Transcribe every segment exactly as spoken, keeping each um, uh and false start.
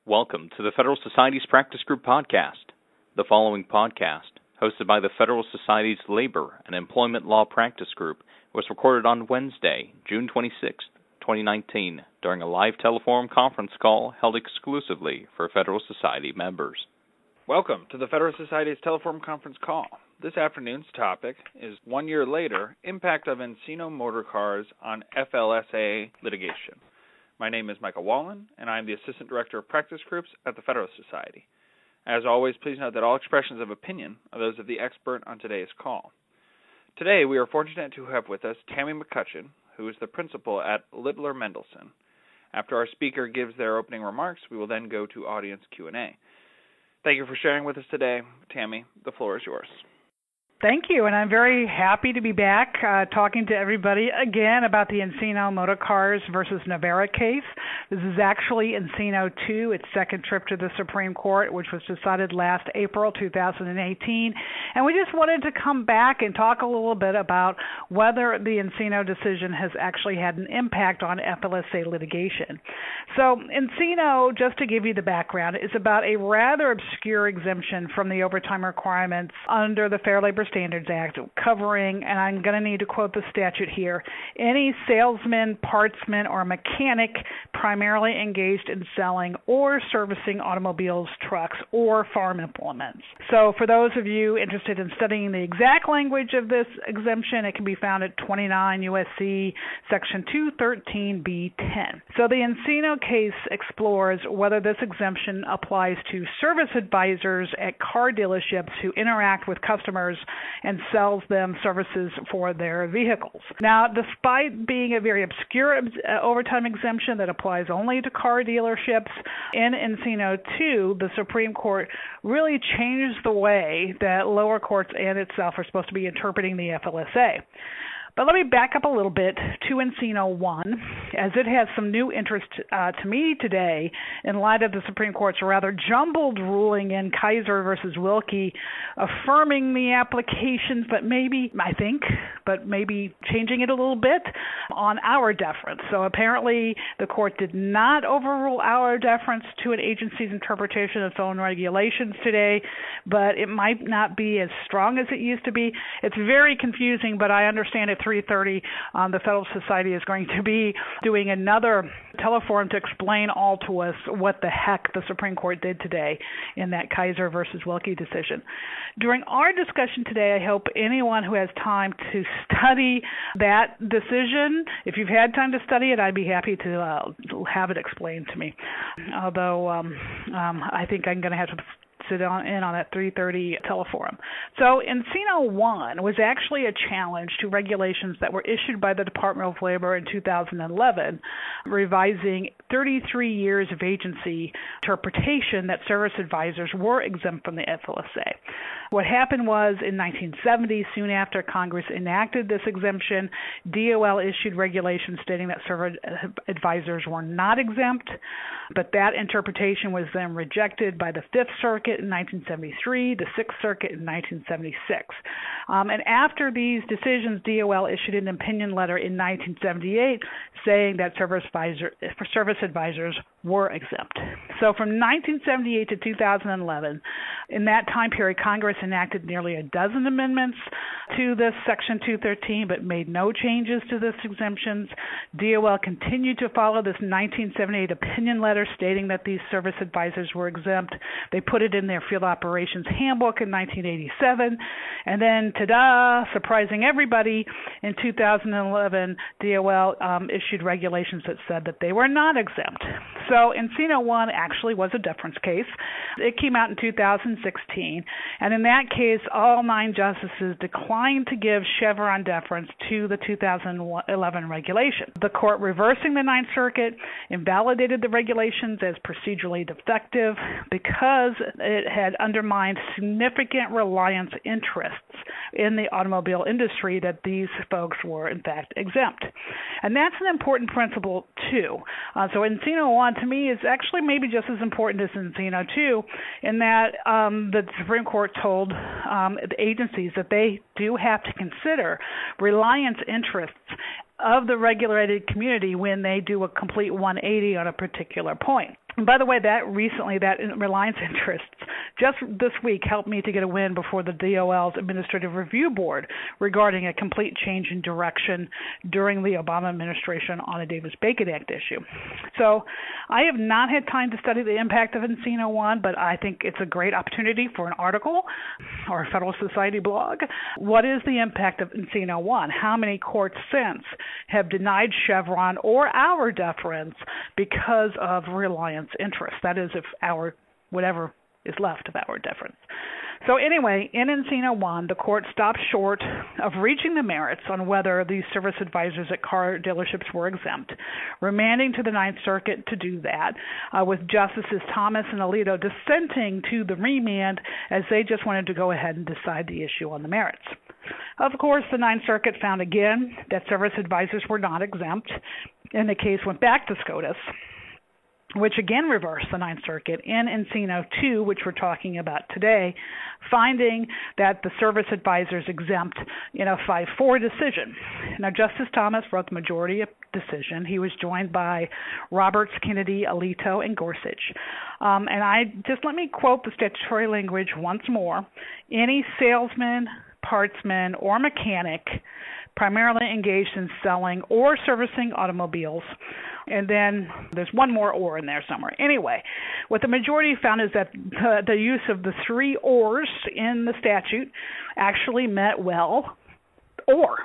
Welcome to the Federal Society's Practice Group podcast. The following podcast, hosted by the Federal Society's Labor and Employment Law Practice Group, was recorded on Wednesday, June twenty-sixth, twenty nineteen, during a live telephone conference call held exclusively for Federal Society members. Welcome to the Federal Society's telephone conference call. This afternoon's topic is One Year Later, Impact of Encino Motor Cars on F L S A Litigation. My name is Michael Wallen, and I am the Assistant Director of Practice Groups at the Federal Society. As always, please note that all expressions of opinion are those of the expert on today's call. Today, we are fortunate to have with us Tammy McCutcheon, who is the principal at Littler Mendelson. After our speaker gives their opening remarks, we will then go to audience Q and A. Thank you for sharing with us today. Tammy, the floor is yours. Thank you, and I'm very happy to be back uh, talking to everybody again about the Encino Motor Cars versus Navarra case. This is actually Encino two, its second trip to the Supreme Court, which was decided last April two thousand eighteen. And we just wanted to come back and talk a little bit about whether the Encino decision has actually had an impact on F L S A litigation. So Encino, just to give you the background, is about a rather obscure exemption from the overtime requirements under the Fair Labor Standards Act, covering, and I'm going to need to quote the statute here, any salesman, partsman, or mechanic primarily engaged in selling or servicing automobiles, trucks, or farm implements. So for those of you interested in studying the exact language of this exemption, it can be found at twenty-nine U S C Section two thirteen B ten. So the Encino case explores whether this exemption applies to service advisors at car dealerships who interact with customers and sells them services for their vehicles. Now, despite being a very obscure uh, overtime exemption that applies only to car dealerships, in Encino two, the Supreme Court really changed the way that lower courts and itself are supposed to be interpreting the F L S A. But let me back up a little bit to Encino one, as it has some new interest uh, to me today in light of the Supreme Court's rather jumbled ruling in Kaiser versus Wilkie, affirming the applications, but maybe, I think, but maybe changing it a little bit on our deference. So apparently the court did not overrule our deference to an agency's interpretation of its own regulations today, but it might not be as strong as it used to be. It's very confusing, but I understand it three thirty, um, the Federal Society is going to be doing another teleforum to explain all to us what the heck the Supreme Court did today in that Kaiser versus Wilkie decision. During our discussion today, I hope anyone who has time to study that decision, if you've had time to study it, I'd be happy to uh, have it explained to me. Although um, um, I think I'm going to have to sit on, in on that three thirty teleforum. So Encino one was actually a challenge to regulations that were issued by the Department of Labor in two thousand eleven, revising thirty-three years of agency interpretation that service advisors were exempt from the F L S A. What happened was in nineteen seventy, soon after Congress enacted this exemption, D O L issued regulations stating that service advisors were not exempt, but that interpretation was then rejected by the Fifth Circuit in nineteen seventy-three, the Sixth Circuit in nineteen seventy-six. Um, and after these decisions, D O L issued an opinion letter in nineteen seventy-eight saying that service, advisor, service advisors were exempt. So from nineteen seventy-eight to two thousand eleven, in that time period, Congress enacted nearly a dozen amendments to this Section two thirteen, but made no changes to this exemptions. D O L continued to follow this nineteen seventy-eight opinion letter stating that these service advisors were exempt. They put it in their Field Operations Handbook in nineteen eighty-seven, and then, ta-da, surprising everybody, in two thousand eleven, D O L um, issued regulations that said that they were not exempt. So Encino one actually was a deference case. It came out in two thousand sixteen, and in that case, all nine justices declined to give Chevron deference to the two thousand eleven regulation. The court, reversing the Ninth Circuit, invalidated the regulations as procedurally defective because it had undermined significant reliance interests in the automobile industry that these folks were, in fact, exempt. And that's an important principle, too. Uh, so Encino one, to me, is actually maybe just as important as Encino two, in that um, the Supreme Court told um, the agencies that they do have to consider reliance interests of the regulated community when they do a complete one eighty on a particular point. And by the way, that recently, that reliance interests, just this week helped me to get a win before the D O L's Administrative Review Board regarding a complete change in direction during the Obama administration on a Davis-Bacon Act issue. So I have not had time to study the impact of Encino one, but I think it's a great opportunity for an article or a Federal Society blog. What is the impact of Encino one? How many courts since have denied Chevron or our deference because of reliance interest? That is, if our whatever is left of our deference. So anyway, in Encino one, the court stopped short of reaching the merits on whether these service advisors at car dealerships were exempt, remanding to the Ninth Circuit to do that, uh, with Justices Thomas and Alito dissenting to the remand as they just wanted to go ahead and decide the issue on the merits. Of course, the Ninth Circuit found again that service advisors were not exempt, and the case went back to SCOTUS, which again reversed the Ninth Circuit in Encino two, which we're talking about today, finding that the service advisors exempt in a five four decision. Now, Justice Thomas wrote the majority decision. He was joined by Roberts, Kennedy, Alito, and Gorsuch. Um, and I just let me quote the statutory language once more. Any salesman, partsman, or mechanic primarily engaged in selling or servicing automobiles. And then there's one more or in there somewhere. Anyway, what the majority found is that the, the use of the three ors in the statute actually meant well or.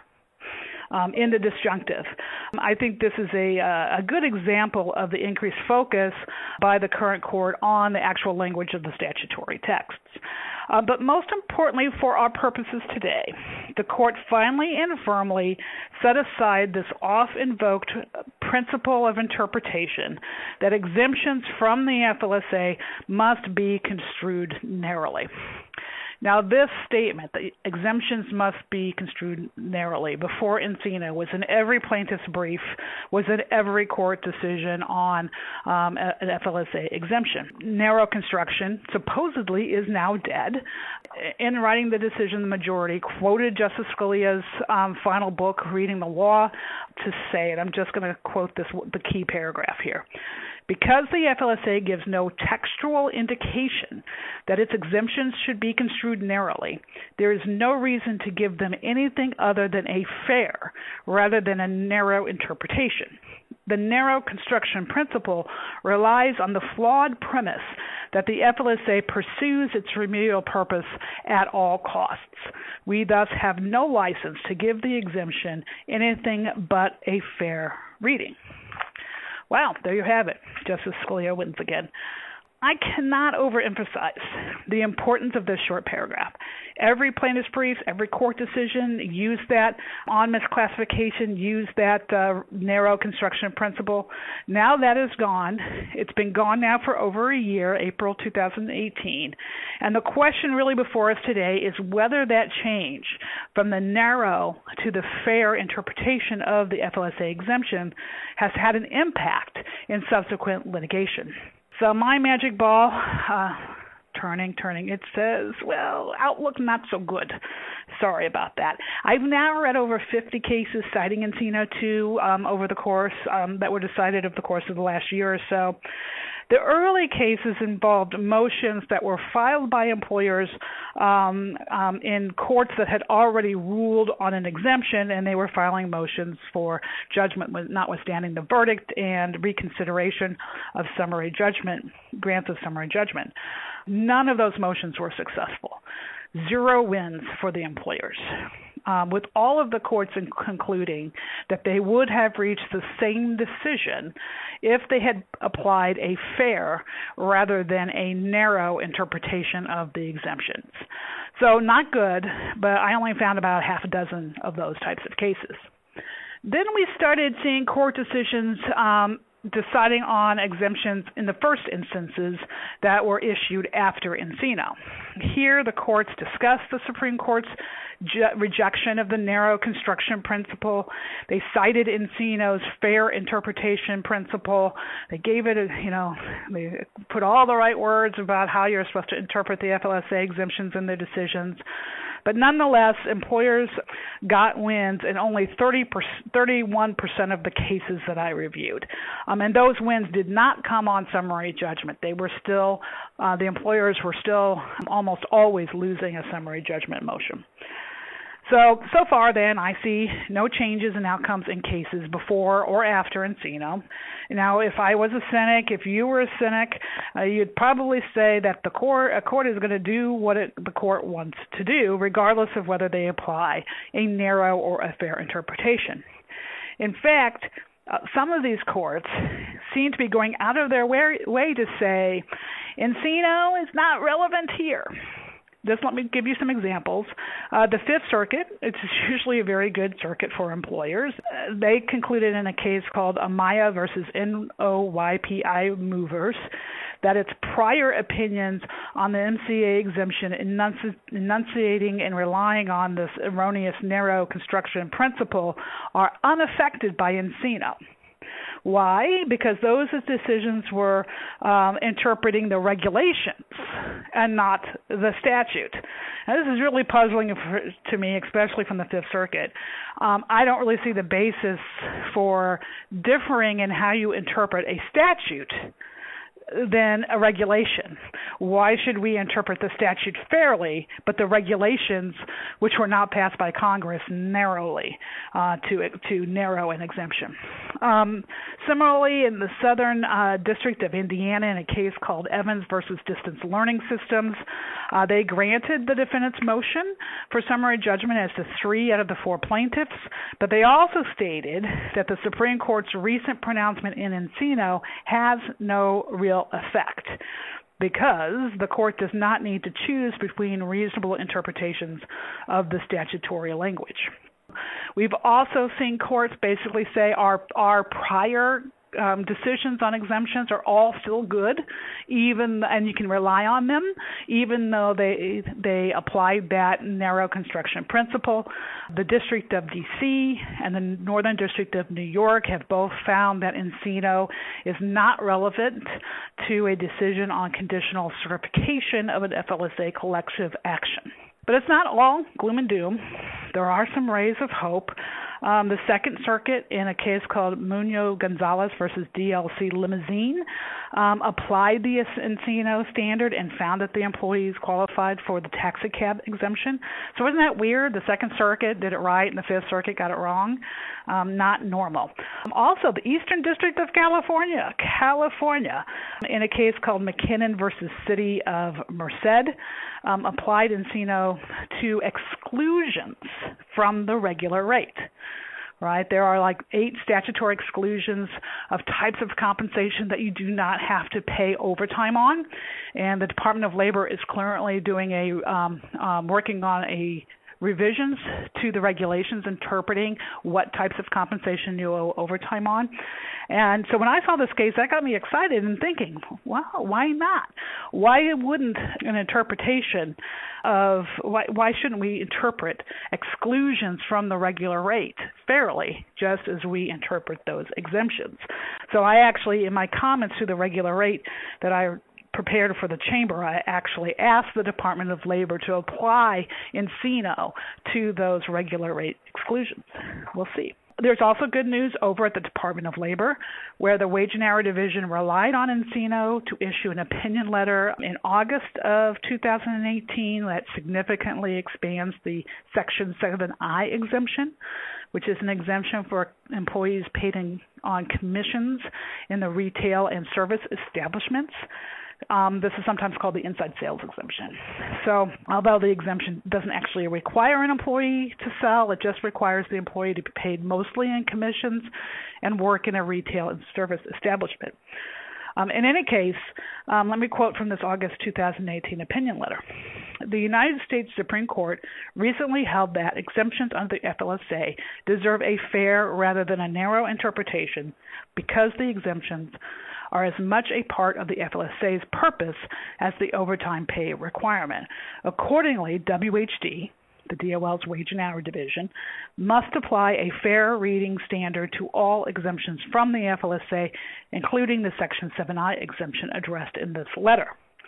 Um, in the disjunctive. I think this is a, uh, a good example of the increased focus by the current court on the actual language of the statutory texts. Uh, but most importantly for our purposes today, the court finally and firmly set aside this oft-invoked principle of interpretation that exemptions from the F L S A must be construed narrowly. Now, this statement, that exemptions must be construed narrowly, before Encino was in every plaintiff's brief, was in every court decision on um, an F L S A exemption. Narrow construction supposedly is now dead. In writing the decision, the majority quoted Justice Scalia's um, final book, Reading the Law, to say, and I'm just going to quote this, the key paragraph here. Because the F L S A gives no textual indication that its exemptions should be construed narrowly, there is no reason to give them anything other than a fair rather than a narrow interpretation. The narrow construction principle relies on the flawed premise that the F L S A pursues its remedial purpose at all costs. We thus have no license to give the exemption anything but a fair reading. Wow, there you have it. Justice Scalia wins again. I cannot overemphasize the importance of this short paragraph. Every plaintiff's brief, every court decision used that on misclassification, used that uh, narrow construction principle. Now that is gone. It's been gone now for over a year, April two thousand eighteen. And the question really before us today is whether that change from the narrow to the fair interpretation of the F L S A exemption has had an impact in subsequent litigation. So my magic ball, uh, turning, turning, it says, well, outlook not so good. Sorry about that. I've now read over fifty cases citing Encino two um, over the course um, that were decided over the course of the last year or so. The early cases involved motions that were filed by employers um, um, in courts that had already ruled on an exemption, and they were filing motions for judgment notwithstanding the verdict and reconsideration of summary judgment, grants of summary judgment. None of those motions were successful. Zero wins for the employers, um, with all of the courts in concluding that they would have reached the same decision if they had applied a fair rather than a narrow interpretation of the exemptions. So not good, but I only found about half a dozen of those types of cases. Then we started seeing court decisions um, deciding on exemptions in the first instances that were issued after Encino. Here, the courts discussed the Supreme Court's ju- rejection of the narrow construction principle. They cited Encino's fair interpretation principle. They gave it, a, you know, they put all the right words about how you're supposed to interpret the F L S A exemptions in their decisions. But nonetheless, employers got wins in only thirty percent, thirty-one percent of the cases that I reviewed. Um, and those wins did not come on summary judgment. They were still, uh, the employers were still almost always losing a summary judgment motion. So, so far then, I see no changes in outcomes in cases before or after Encino. Now, if I was a cynic, if you were a cynic, uh, you'd probably say that the court, a court is going to do what it, the court wants to do, regardless of whether they apply a narrow or a fair interpretation. In fact, uh, some of these courts seem to be going out of their way, way to say, Encino is not relevant here. Just let me give you some examples. Uh, the Fifth Circuit, it's usually a very good circuit for employers. Uh, they concluded in a case called Amaya versus N O Y P I Movers that its prior opinions on the M C A exemption enunci- enunciating and relying on this erroneous narrow construction principle are unaffected by Encino. Why? Because those decisions were um, interpreting the regulations and not the statute. Now, this is really puzzling to me, especially from the Fifth Circuit. Um, I don't really see the basis for differing in how you interpret a statute than a regulation. Why should we interpret the statute fairly, but the regulations, which were not passed by Congress, narrowly uh, to to narrow an exemption? Um, similarly, in the Southern uh, District of Indiana, in a case called Evans versus Distance Learning Systems, uh, they granted the defendant's motion for summary judgment as to three out of the four plaintiffs, but they also stated that the Supreme Court's recent pronouncement in Encino has no real effect because the court does not need to choose between reasonable interpretations of the statutory language. We've also seen courts basically say our our prior um, decisions on exemptions are all still good, even and you can rely on them, even though they they applied that narrow construction principle. The District of D C and the Northern District of New York have both found that Encino is not relevant to a decision on conditional certification of an F L S A collective action. But it's not all gloom and doom. There are some rays of hope. Um, the Second Circuit, in a case called Munoz-Gonzalez versus D L C Limousine, um, applied the Encino standard and found that the employees qualified for the taxicab exemption. So isn't that weird? The Second Circuit did it right and the Fifth Circuit got it wrong. Um, not normal. Um, also, the Eastern District of California, California, in a case called McKinnon versus City of Merced, um, applied Encino to exclusions from the regular rate. Right, there are like eight statutory exclusions of types of compensation that you do not have to pay overtime on, and the Department of Labor is currently doing a um, um, working on a revisions to the regulations interpreting what types of compensation you owe overtime on. And so when I saw this case, that got me excited and thinking, well, why not? Why wouldn't an interpretation of, why, why shouldn't we interpret exclusions from the regular rate fairly, just as we interpret those exemptions? So I actually, in my comments to the regular rate that I prepared for the chamber, I actually asked the Department of Labor to apply Encino to those regular rate exclusions. We'll see. There's also good news over at the Department of Labor, where the Wage and Hour Division relied on Encino to issue an opinion letter in August of two thousand eighteen that significantly expands the Section seven I exemption, which is an exemption for employees paid in, on commissions in the retail and service establishments. Um, this is sometimes called the inside sales exemption. So although the exemption doesn't actually require an employee to sell, it just requires the employee to be paid mostly in commissions and work in a retail and service establishment. Um, in any case, um, let me quote from this August two thousand eighteen opinion letter. The United States Supreme Court recently held that exemptions under the F L S A deserve a fair rather than a narrow interpretation because the exemptions are as much a part of the F L S A's purpose as the overtime pay requirement. Accordingly, W H D the D O L's Wage and Hour Division, must apply a fair reading standard to all exemptions from the F L S A, including the Section seven I exemption addressed in this letter.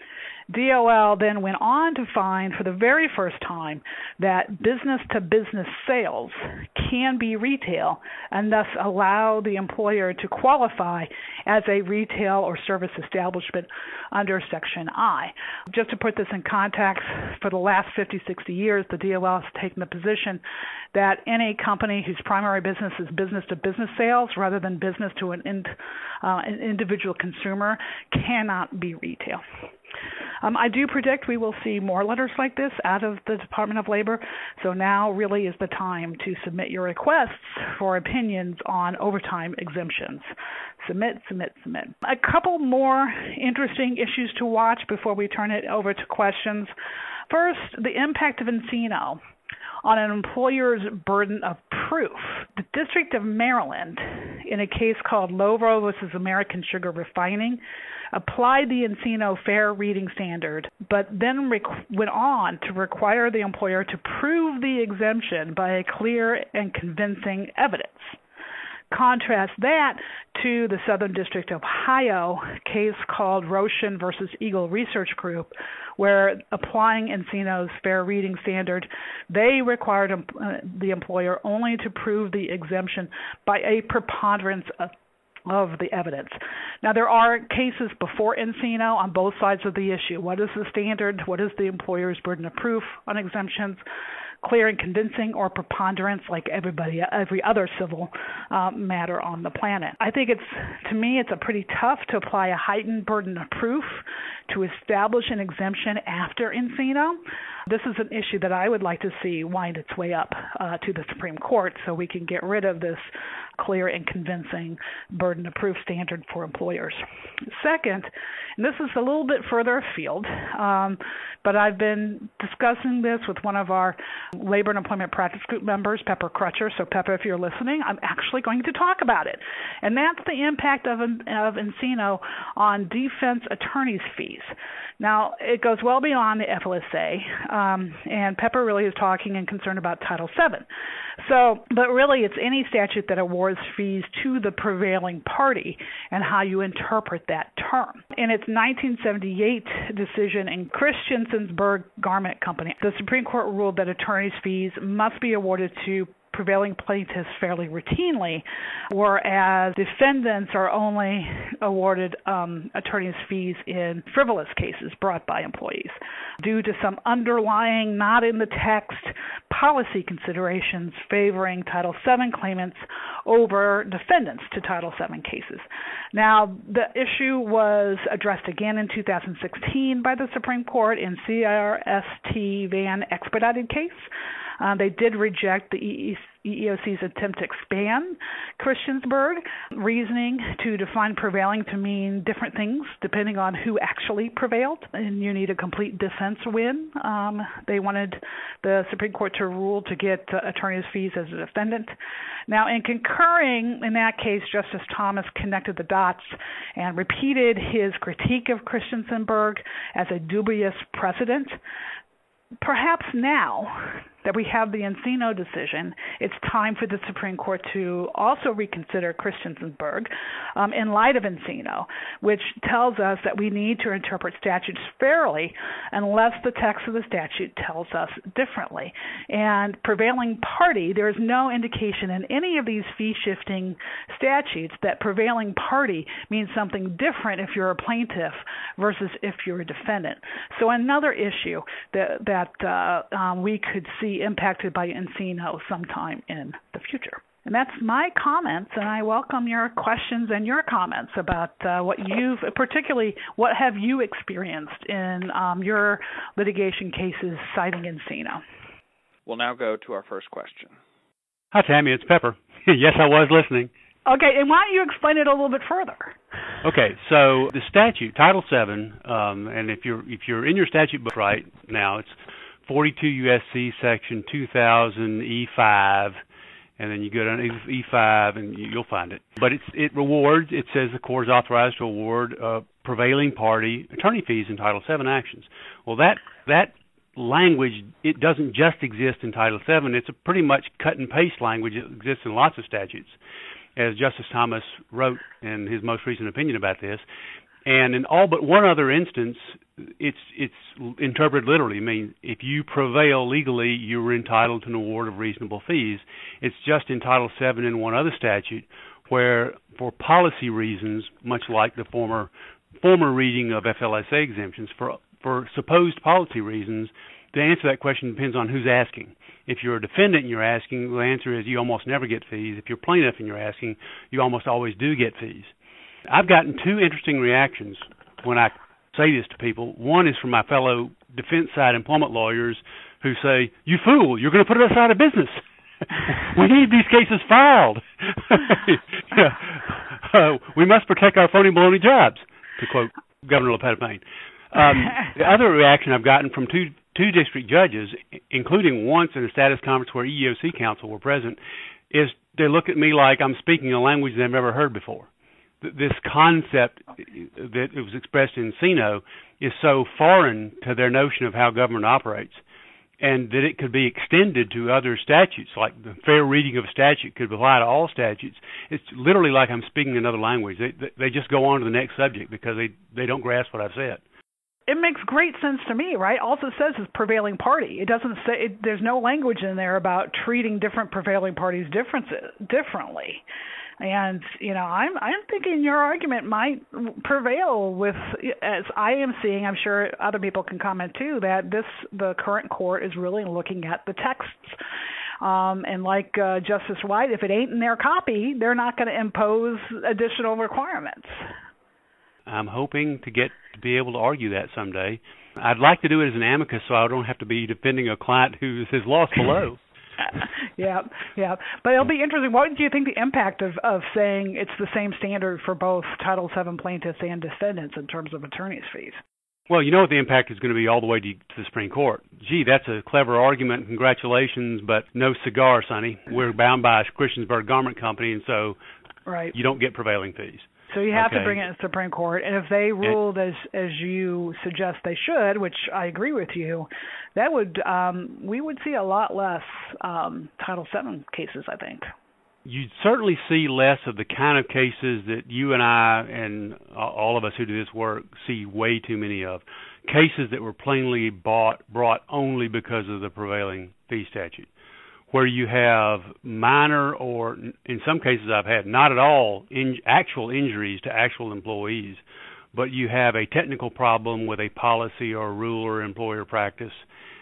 D O L then went on to find for the very first time that business-to-business sales can be retail and thus allow the employer to qualify as a retail or service establishment under Section I. Just to put this in context, for the last fifty, sixty years, the D O L has taken the position that any company whose primary business is business-to-business sales rather than business to an, ind, uh, an individual consumer cannot be retail. Um, I do predict we will see more letters like this out of the Department of Labor, so now really is the time to submit your requests for opinions on overtime exemptions. Submit, submit, submit. A couple more interesting issues to watch before we turn it over to questions. First, the impact of Encino on an employer's burden of proof. The District of Maryland, in a case called Lovro versus American Sugar Refining, applied the Encino fair reading standard, but then rec- went on to require the employer to prove the exemption by a clear and convincing evidence. Contrast that to the Southern District of Ohio case called Roshan versus Eagle Research Group, where applying Encino's fair reading standard, they required um, uh, the employer only to prove the exemption by a preponderance of of the evidence. Now, there are cases before Encino on both sides of the issue. What is the standard? What is the employer's burden of proof on exemptions? Clear and convincing, or preponderance, like everybody, every other civil uh, matter on the planet. I think it's, to me, it's a pretty tough to apply a heightened burden of proof to establish an exemption after Encino. This is an issue that I would like to see wind its way up uh, to the Supreme Court so we can get rid of this clear and convincing burden of proof standard for employers. Second, and this is a little bit further afield, um, but I've been discussing this with one of our Labor and Employment Practice Group members, Pepper Crutcher. So, Pepper, if you're listening, I'm actually going to talk about it. And that's the impact of, of Encino on defense attorneys' fees. Now, it goes well beyond the F L S A, um, and Pepper really is talking and concerned about Title seven. So, but really it's any statute that awards fees to the prevailing party and how you interpret that term. In its nineteen seventy-eight decision in Christensenburg Garment Company, the Supreme Court ruled that attorneys' fees must be awarded to prevailing plaintiffs fairly routinely, whereas defendants are only awarded um, attorneys' fees in frivolous cases brought by employees due to some underlying, not in the text, policy considerations favoring Title seven claimants over defendants to Title seven cases. Now, the issue was addressed again in two thousand sixteen by the Supreme Court in C R S T Van expedited case. Uh, they did reject the E E O C's attempt to expand Christiansburg reasoning to define prevailing to mean different things depending on who actually prevailed, and you need a complete defense win. Um, they wanted the Supreme Court to rule to get uh, attorney's fees as a defendant. Now, in concurring in that case, Justice Thomas connected the dots and repeated his critique of Christiansburg as a dubious precedent. Perhaps now that we have the Encino decision, it's time for the Supreme Court to also reconsider Christiansburg um, in light of Encino, which tells us that we need to interpret statutes fairly unless the text of the statute tells us differently. And prevailing party, there is no indication in any of these fee-shifting statutes that prevailing party means something different if you're a plaintiff versus if you're a defendant. So another issue that, that uh, um, we could see impacted by Encino sometime in the future. And that's my comments, and I welcome your questions and your comments about uh, what you've, particularly what have you experienced in um, your litigation cases citing Encino. We'll now go to our first question. Hi, Tammy. It's Pepper. Yes, I was listening. Okay, and why don't you explain it a little bit further? Okay, so the statute, Title seven, um, and if you're if you're in your statute book right now, it's forty-two U S C Section two thousand E five, and then you go down E five and you'll find it. But it's, it rewards, it says the court is authorized to award uh, prevailing party attorney fees in Title seven actions. Well, that that language, it doesn't just exist in Title seven. It's a pretty much cut and paste language that exists in lots of statutes, as Justice Thomas wrote in his most recent opinion about this. And in all but one other instance, it's it's interpreted literally. I mean, if you prevail legally, you're entitled to an award of reasonable fees. It's just in Title seven and one other statute where, for policy reasons, much like the former former reading of F L S A exemptions, for for supposed policy reasons, the answer to that question depends on who's asking. If you're a defendant and you're asking, the answer is you almost never get fees. If you're a plaintiff and you're asking, you almost always do get fees. I've gotten two interesting reactions when I say this to people. One is from my fellow defense side employment lawyers who say, "You fool, you're going to put us out of business. We need these cases filed. uh, we must protect our phony baloney jobs," to quote Governor LePage Payne. Um, the other reaction I've gotten from two two district judges, including once in a status conference where E E O C counsel were present, is they look at me like I'm speaking a language they've never heard before. This concept that it was expressed in Encino is so foreign to their notion of how government operates, and that it could be extended to other statutes, like the fair reading of a statute could apply to all statutes. It's literally like I'm speaking another language. They they just go on to the next subject because they, they don't grasp what I've said. It makes great sense to me, right? All it says is prevailing party. It doesn't say it, there's no language in there about treating different prevailing parties differences differently. And, you know, I'm I'm thinking your argument might prevail with, as I am seeing, I'm sure other people can comment too, that this, the current court is really looking at the texts. Um, and like uh, Justice White, if it ain't in their copy, they're not going to impose additional requirements. I'm hoping to get to be able to argue that someday. I'd like to do it as an amicus so I don't have to be defending a client who is lost below. yeah, yeah. But it'll be interesting. What do you think the impact of, of saying it's the same standard for both Title seven plaintiffs and defendants in terms of attorney's fees? Well, you know what the impact is going to be all the way to, to the Supreme Court. Gee, that's a clever argument. Congratulations, but no cigar, Sonny. We're bound by Christiansburg Garment Company, and so right. you don't get prevailing fees. So you have okay. to bring it to the Supreme Court, and if they ruled as as you suggest they should, which I agree with you, that would um, we would see a lot less um, Title seven cases, I think. You'd certainly see less of the kind of cases that you and I and all of us who do this work see way too many of, cases that were plainly bought, brought only because of the prevailing fee statute, where you have minor or, in some cases I've had, not at all in, actual injuries to actual employees, but you have a technical problem with a policy or rule or employer practice,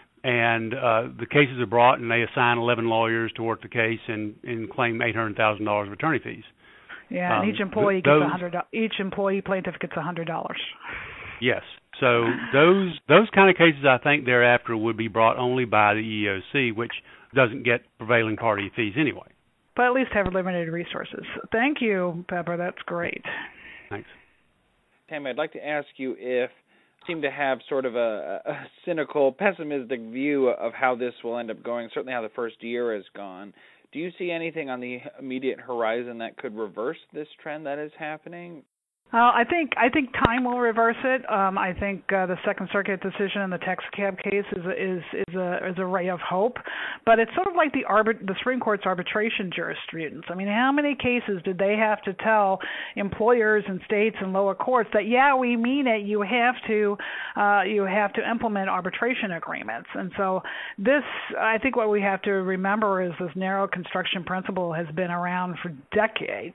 and uh, the cases are brought and they assign eleven lawyers to work the case and, and claim eight hundred thousand dollars of attorney fees. Yeah, and um, each employee those, gets a hundred. Each employee plaintiff gets a hundred dollars. Yes. So those those kind of cases, I think, thereafter would be brought only by the E E O C, which doesn't get prevailing party fees anyway. But at least have limited resources. Thank you, Pepper. That's great. Thanks. Tammy, I'd like to ask you if you seem to have sort of a, a cynical, pessimistic view of how this will end up going, certainly how the first year has gone. Do you see anything on the immediate horizon that could reverse this trend that is happening? Uh, I think I think time will reverse it. Um, I think uh, the Second Circuit decision in the Texcab case is is is a is a ray of hope, but it's sort of like the arbit- the Supreme Court's arbitration jurisprudence. I mean, how many cases did they have to tell employers and states and lower courts that yeah, we mean it. You have to uh, you have to implement arbitration agreements. And so this, I think, what we have to remember is this narrow construction principle has been around for decades.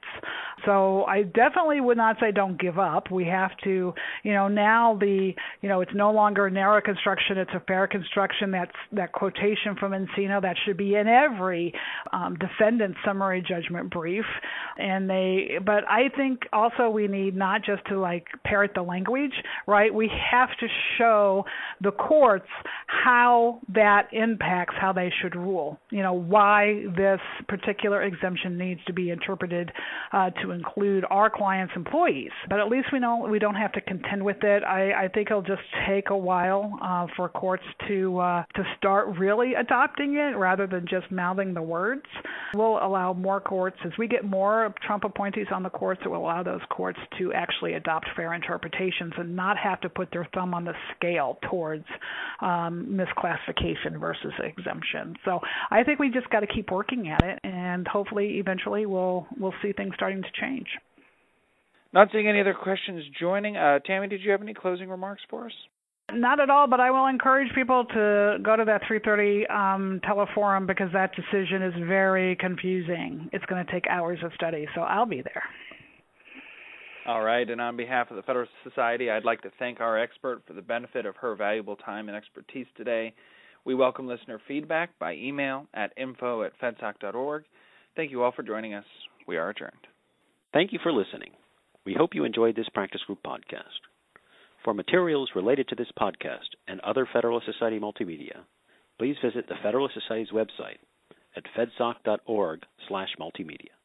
So I definitely would not say don't give up. We have to, you know, now the, you know, it's no longer a narrow construction, it's a fair construction. That's that quotation from Encino that should be in every um, defendant's summary judgment brief. And they, but I think also we need not just to like parrot the language, right? We have to show the courts how that impacts how they should rule. You know, why this particular exemption needs to be interpreted uh, to include our clients' employees. But at least we know we don't have to contend with it. I, I think it'll just take a while uh, for courts to uh, to start really adopting it rather than just mouthing the words. We'll allow more courts, as we get more Trump appointees on the courts, it will allow those courts to actually adopt fair interpretations and not have to put their thumb on the scale towards um, misclassification versus exemption. So I think we just got to keep working at it, and hopefully eventually we'll we'll see things starting to change. Not seeing any other questions joining. Uh, Tammy, did you have any closing remarks for us? Not at all, but I will encourage people to go to that three thirty um, teleforum because that decision is very confusing. It's going to take hours of study, so I'll be there. All right, and on behalf of the Federalist Society, I'd like to thank our expert for the benefit of her valuable time and expertise today. We welcome listener feedback by email at info at fedsoc dot org. Thank you all for joining us. We are adjourned. Thank you for listening. We hope you enjoyed this practice group podcast. For materials related to this podcast and other Federalist Society multimedia, please visit the Federalist Society's website at fedsoc dot org slash multimedia.